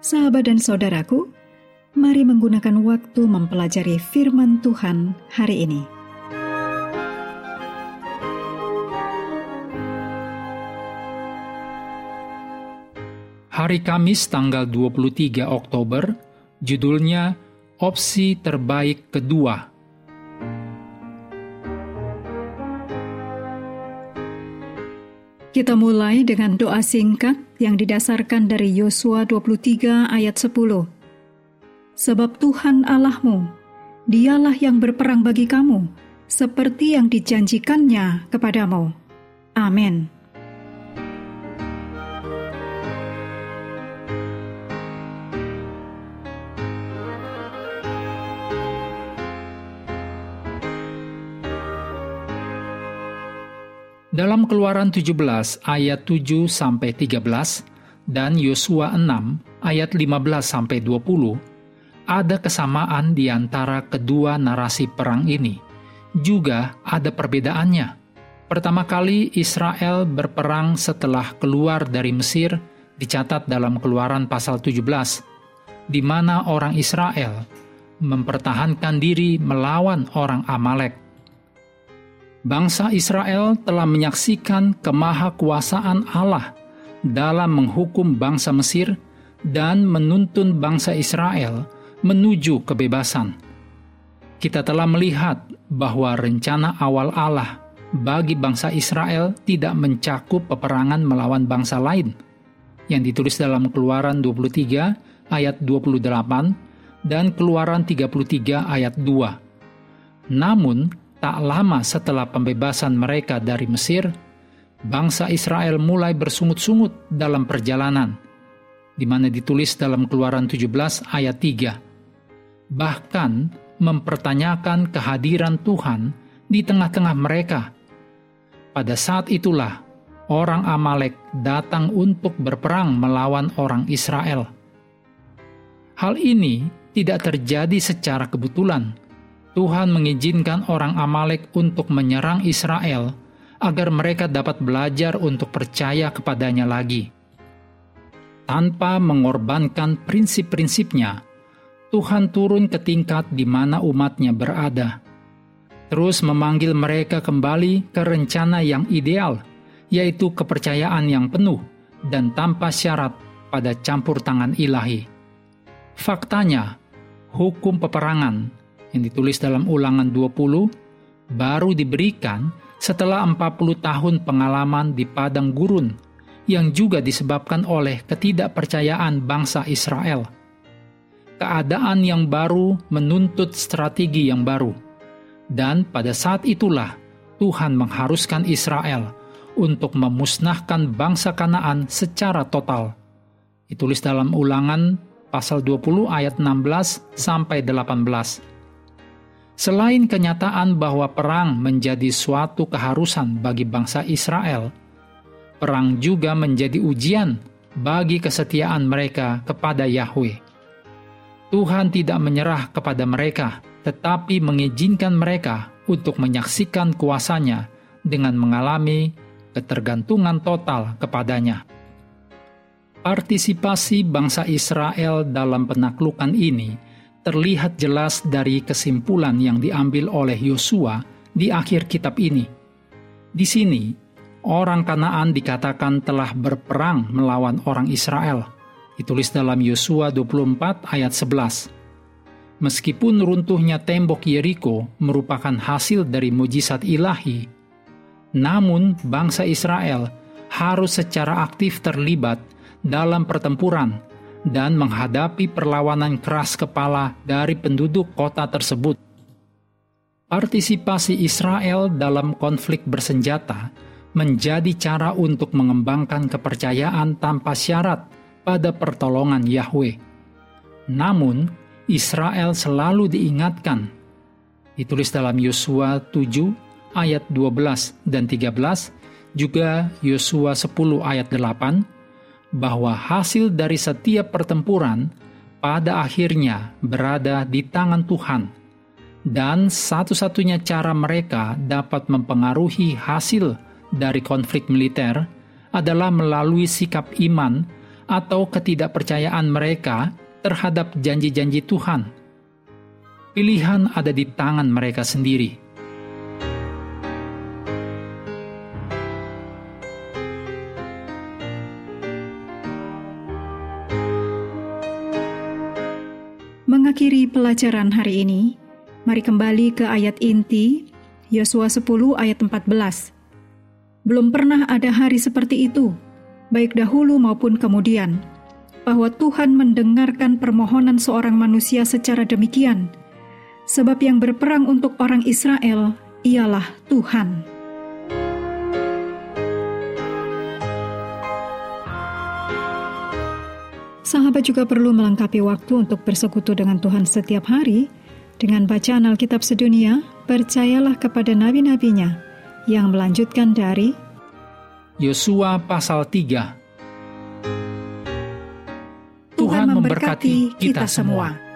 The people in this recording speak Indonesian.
Sahabat dan saudaraku, mari menggunakan waktu mempelajari firman Tuhan hari ini. Hari Kamis tanggal 23 Oktober, judulnya Opsi Terbaik Kedua. Kita mulai dengan doa singkat yang didasarkan dari Yosua 23 ayat 10. Sebab Tuhan Allahmu, Dialah yang berperang bagi kamu, seperti yang dijanjikannya kepadamu. Amin. Dalam Keluaran 17 ayat 7-13 dan Yosua 6 ayat 15-20, ada kesamaan di antara kedua narasi perang ini. Juga ada perbedaannya. Pertama kali Israel berperang setelah keluar dari Mesir dicatat dalam Keluaran pasal 17, di mana orang Israel mempertahankan diri melawan orang Amalek. Bangsa Israel telah menyaksikan kemahakuasaan Allah dalam menghukum bangsa Mesir dan menuntun bangsa Israel menuju kebebasan. Kita telah melihat bahwa rencana awal Allah bagi bangsa Israel tidak mencakup peperangan melawan bangsa lain, yang ditulis dalam Keluaran 23 ayat 28 dan Keluaran 33 ayat 2. Namun, tak lama setelah pembebasan mereka dari Mesir, bangsa Israel mulai bersungut-sungut dalam perjalanan, di mana ditulis dalam Keluaran 17 ayat 3. Bahkan mempertanyakan kehadiran Tuhan di tengah-tengah mereka. Pada saat itulah orang Amalek datang untuk berperang melawan orang Israel. Hal ini tidak terjadi secara kebetulan. Tuhan mengizinkan orang Amalek untuk menyerang Israel agar mereka dapat belajar untuk percaya kepadanya lagi. Tanpa mengorbankan prinsip-prinsipnya, Tuhan turun ke tingkat di mana umatnya berada. Terus memanggil mereka kembali ke rencana yang ideal, yaitu kepercayaan yang penuh dan tanpa syarat pada campur tangan ilahi. Faktanya, hukum peperangan yang ditulis dalam Ulangan 20 baru diberikan setelah 40 tahun pengalaman di padang gurun yang juga disebabkan oleh ketidakpercayaan bangsa Israel. Keadaan yang baru menuntut strategi yang baru, dan pada saat itulah Tuhan mengharuskan Israel untuk memusnahkan bangsa Kanaan secara total. Ditulis dalam Ulangan pasal 20 ayat 16-18. Selain kenyataan bahwa perang menjadi suatu keharusan bagi bangsa Israel, perang juga menjadi ujian bagi kesetiaan mereka kepada Yahweh. Tuhan tidak menyerah kepada mereka, tetapi mengizinkan mereka untuk menyaksikan kuasa-Nya dengan mengalami ketergantungan total kepadanya. Partisipasi bangsa Israel dalam penaklukan ini terlihat jelas dari kesimpulan yang diambil oleh Yosua di akhir kitab ini. Di sini, orang Kanaan dikatakan telah berperang melawan orang Israel. Ditulis dalam Yosua 24 ayat 11. Meskipun runtuhnya tembok Yeriko merupakan hasil dari mujizat ilahi, namun bangsa Israel harus secara aktif terlibat dalam pertempuran dan menghadapi perlawanan keras kepala dari penduduk kota tersebut. Partisipasi Israel dalam konflik bersenjata menjadi cara untuk mengembangkan kepercayaan tanpa syarat pada pertolongan Yahweh. Namun, Israel selalu diingatkan. Ditulis dalam Yosua 7 ayat 12 dan 13, juga Yosua 10 ayat 8, bahwa hasil dari setiap pertempuran pada akhirnya berada di tangan Tuhan, dan satu-satunya cara mereka dapat mempengaruhi hasil dari konflik militer adalah melalui sikap iman atau ketidakpercayaan mereka terhadap janji-janji Tuhan. Pilihan ada di tangan mereka sendiri. Mengakhiri pelajaran hari ini, mari kembali ke ayat inti, Yosua 10 ayat 14. Belum pernah ada hari seperti itu, baik dahulu maupun kemudian, bahwa Tuhan mendengarkan permohonan seorang manusia secara demikian, sebab yang berperang untuk orang Israel ialah Tuhan. Sahabat juga perlu melengkapi waktu untuk bersekutu dengan Tuhan setiap hari dengan bacaan Alkitab sedunia. Percayalah kepada nabi-nabinya yang melanjutkan dari Yosua pasal 3. Tuhan memberkati kita semua.